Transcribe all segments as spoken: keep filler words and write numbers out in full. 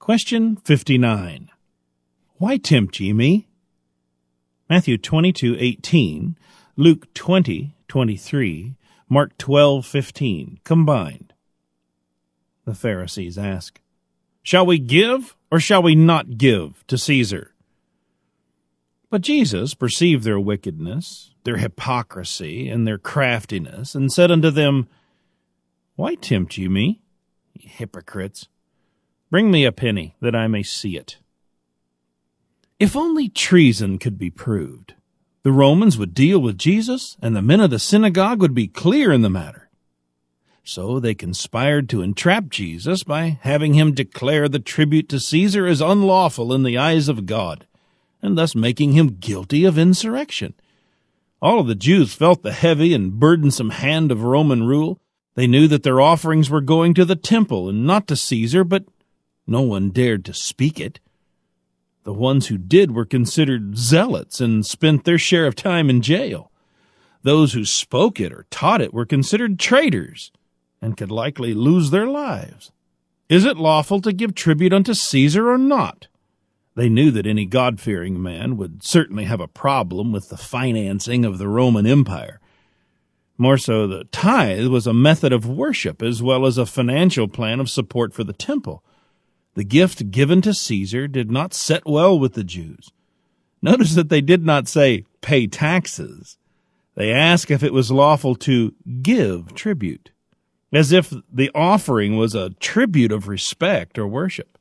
Question fifty-nine. Why tempt ye me? Matthew twenty-two eighteen, Luke twenty twenty-three, Mark twelve fifteen, combined. The Pharisees ask, Shall we give or shall we not give to Caesar? But Jesus perceived their wickedness, their hypocrisy, and their craftiness, and said unto them, Why tempt ye me, ye hypocrites? Bring me a penny, that I may see it. If only treason could be proved, the Romans would deal with Jesus, and the men of the synagogue would be clear in the matter. So they conspired to entrap Jesus by having him declare the tribute to Caesar as unlawful in the eyes of God, and thus making him guilty of insurrection. All of the Jews felt the heavy and burdensome hand of Roman rule. They knew that their offerings were going to the temple and not to Caesar, but no one dared to speak it. The ones who did were considered zealots and spent their share of time in jail. Those who spoke it or taught it were considered traitors and could likely lose their lives. Is it lawful to give tribute unto Caesar or not? They knew that any God-fearing man would certainly have a problem with the financing of the Roman Empire. More so, the tithe was a method of worship as well as a financial plan of support for the temple. The gift given to Caesar did not set well with the Jews. Notice that they did not say, pay taxes. They asked if it was lawful to give tribute, as if the offering was a tribute of respect or worship.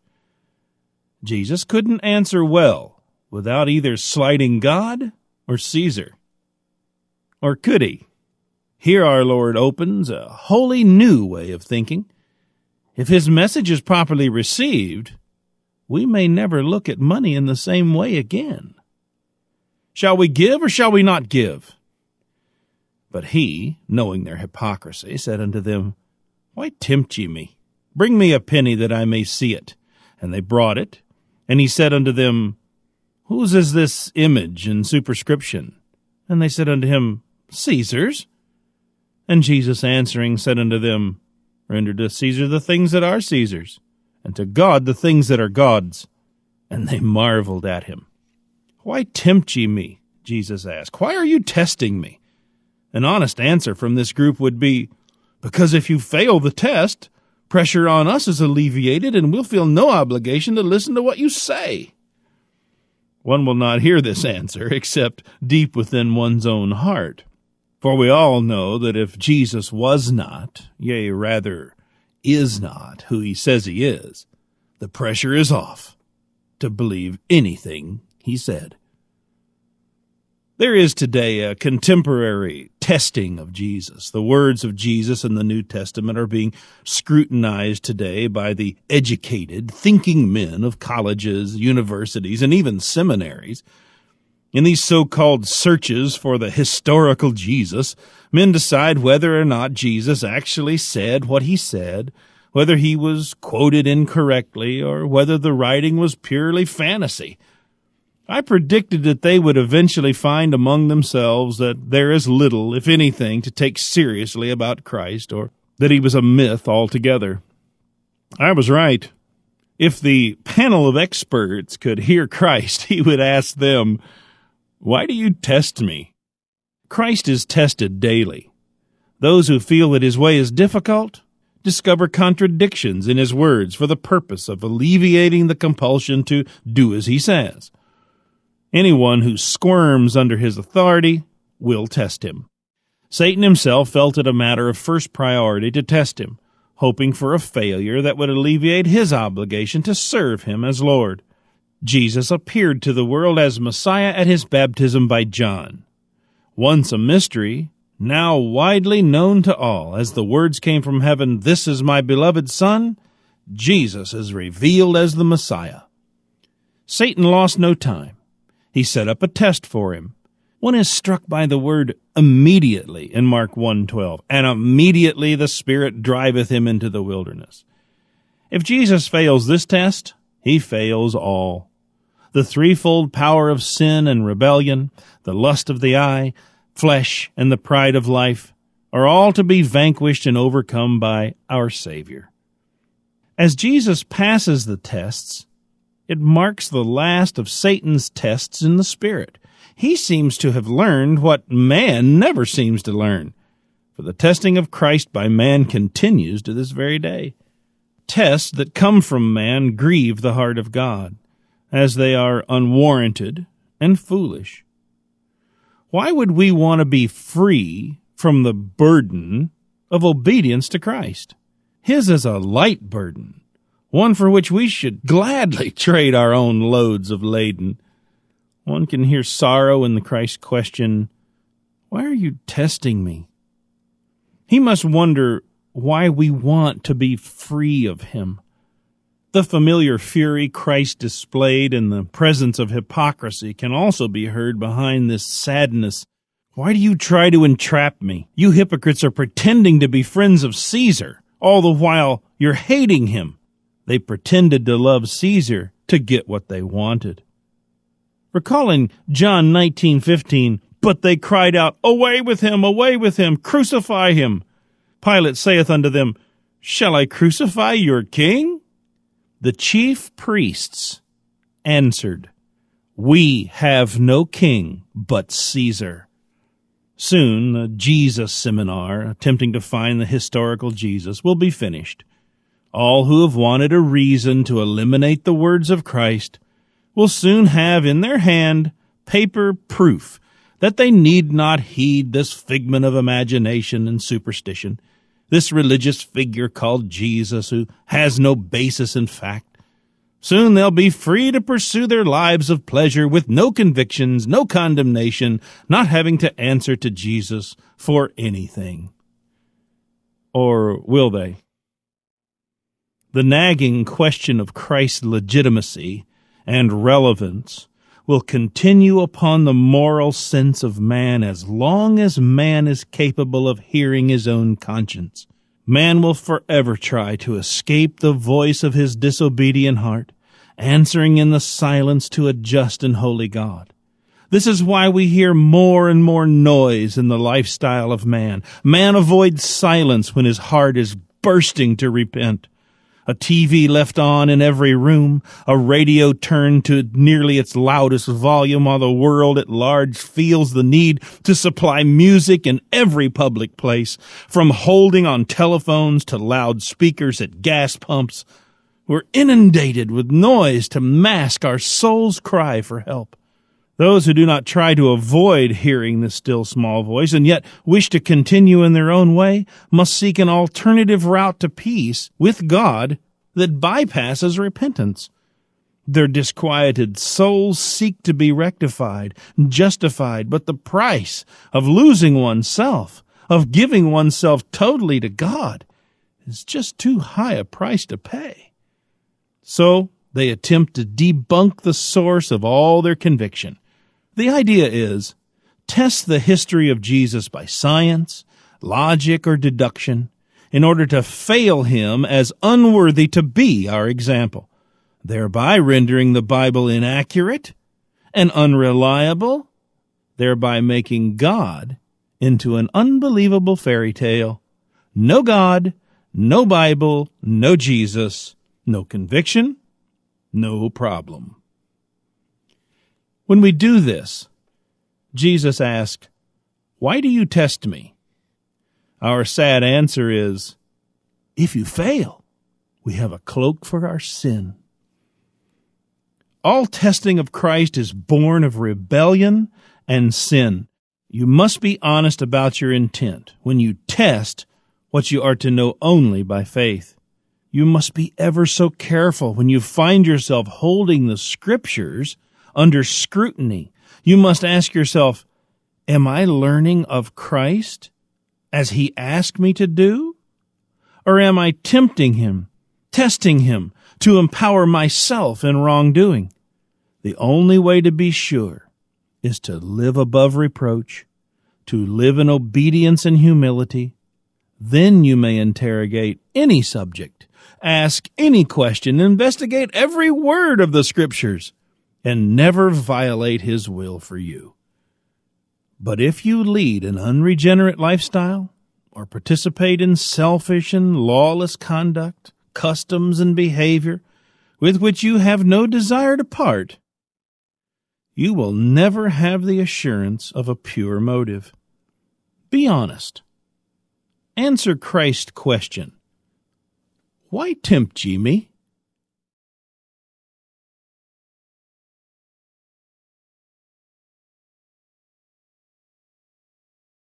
Jesus couldn't answer well without either slighting God or Caesar. Or could he? Here our Lord opens a wholly new way of thinking. If his message is properly received, we may never look at money in the same way again. Shall we give or shall we not give? But he, knowing their hypocrisy, said unto them, Why tempt ye me? Bring me a penny that I may see it. And they brought it. And he said unto them, Whose is this image and superscription? And they said unto him, Caesar's. And Jesus answering said unto them, Render to Caesar the things that are Caesar's, and to God the things that are God's. And they marveled at him. Why tempt ye me? Jesus asked. Why are you testing me? An honest answer from this group would be, Because if you fail the test, pressure on us is alleviated, and we'll feel no obligation to listen to what you say. One will not hear this answer except deep within one's own heart. For we all know that if Jesus was not, yea, rather, is not who he says he is, the pressure is off to believe anything he said. There is today a contemporary testing of Jesus. The words of Jesus in the New Testament are being scrutinized today by the educated, thinking men of colleges, universities, and even seminaries. In these so-called searches for the historical Jesus, men decide whether or not Jesus actually said what he said, whether he was quoted incorrectly, or whether the writing was purely fantasy. I predicted that they would eventually find among themselves that there is little, if anything, to take seriously about Christ, or that he was a myth altogether. I was right. If the panel of experts could hear Christ, he would ask them, Why do you test me? Christ is tested daily. Those who feel that his way is difficult discover contradictions in his words for the purpose of alleviating the compulsion to do as he says. Anyone who squirms under his authority will test him. Satan himself felt it a matter of first priority to test him, hoping for a failure that would alleviate his obligation to serve him as Lord. Jesus appeared to the world as Messiah at his baptism by John. Once a mystery, now widely known to all, as the words came from heaven, This is my beloved Son, Jesus is revealed as the Messiah. Satan lost no time. He set up a test for him. One is struck by the word immediately in Mark one twelve, and immediately the Spirit driveth him into the wilderness. If Jesus fails this test, he fails all. The threefold power of sin and rebellion, the lust of the eye, flesh, and the pride of life are all to be vanquished and overcome by our Savior. As Jesus passes the tests, it marks the last of Satan's tests in the Spirit. He seems to have learned what man never seems to learn, for the testing of Christ by man continues to this very day. Tests that come from man grieve the heart of God, as they are unwarranted and foolish. Why would we want to be free from the burden of obedience to Christ? His is a light burden, one for which we should gladly trade our own loads of laden. One can hear sorrow in the Christ question, "Why are you testing me?" He must wonder why we want to be free of him. The familiar fury Christ displayed in the presence of hypocrisy can also be heard behind this sadness. "Why do you try to entrap me? You hypocrites are pretending to be friends of Caesar, all the while you're hating him." They pretended to love Caesar to get what they wanted. Recalling John nineteen fifteen, "But they cried out, 'Away with him, away with him, crucify him!' Pilate saith unto them, 'Shall I crucify your king?' The chief priests answered, 'We have no king but Caesar.'" Soon the Jesus seminar, attempting to find the historical Jesus, will be finished. All who have wanted a reason to eliminate the words of Christ will soon have in their hand paper proof that they need not heed this figment of imagination and superstition, this religious figure called Jesus who has no basis in fact. Soon they'll be free to pursue their lives of pleasure with no convictions, no condemnation, not having to answer to Jesus for anything. Or will they? The nagging question of Christ's legitimacy and relevance will continue upon the moral sense of man as long as man is capable of hearing his own conscience. Man will forever try to escape the voice of his disobedient heart, answering in the silence to a just and holy God. This is why we hear more and more noise in the lifestyle of man. Man avoids silence when his heart is bursting to repent. A T V left on in every room, a radio turned to nearly its loudest volume while the world at large feels the need to supply music in every public place, from holding on telephones to loudspeakers at gas pumps. We're inundated with noise to mask our soul's cry for help. Those who do not try to avoid hearing the still small voice and yet wish to continue in their own way must seek an alternative route to peace with God that bypasses repentance. Their disquieted souls seek to be rectified, justified, but the price of losing oneself, of giving oneself totally to God, is just too high a price to pay. So they attempt to debunk the source of all their conviction. The idea is, test the history of Jesus by science, logic, or deduction in order to fail him as unworthy to be our example, thereby rendering the Bible inaccurate and unreliable, thereby making God into an unbelievable fairy tale. No God, no Bible, no Jesus, no conviction, no problem. When we do this, Jesus asked, "Why do you test me?" Our sad answer is, if you fail, we have a cloak for our sin. All testing of Christ is born of rebellion and sin. You must be honest about your intent when you test what you are to know only by faith. You must be ever so careful when you find yourself holding the Scriptures under scrutiny. You must ask yourself, am I learning of Christ as he asked me to do? Or am I tempting him, testing him to empower myself in wrongdoing? The only way to be sure is to live above reproach, to live in obedience and humility. Then you may interrogate any subject, ask any question, investigate every word of the Scriptures, and never violate his will for you. But if you lead an unregenerate lifestyle or participate in selfish and lawless conduct, customs and behavior with which you have no desire to part, you will never have the assurance of a pure motive. Be honest. Answer Christ's question, "Why tempt ye me?"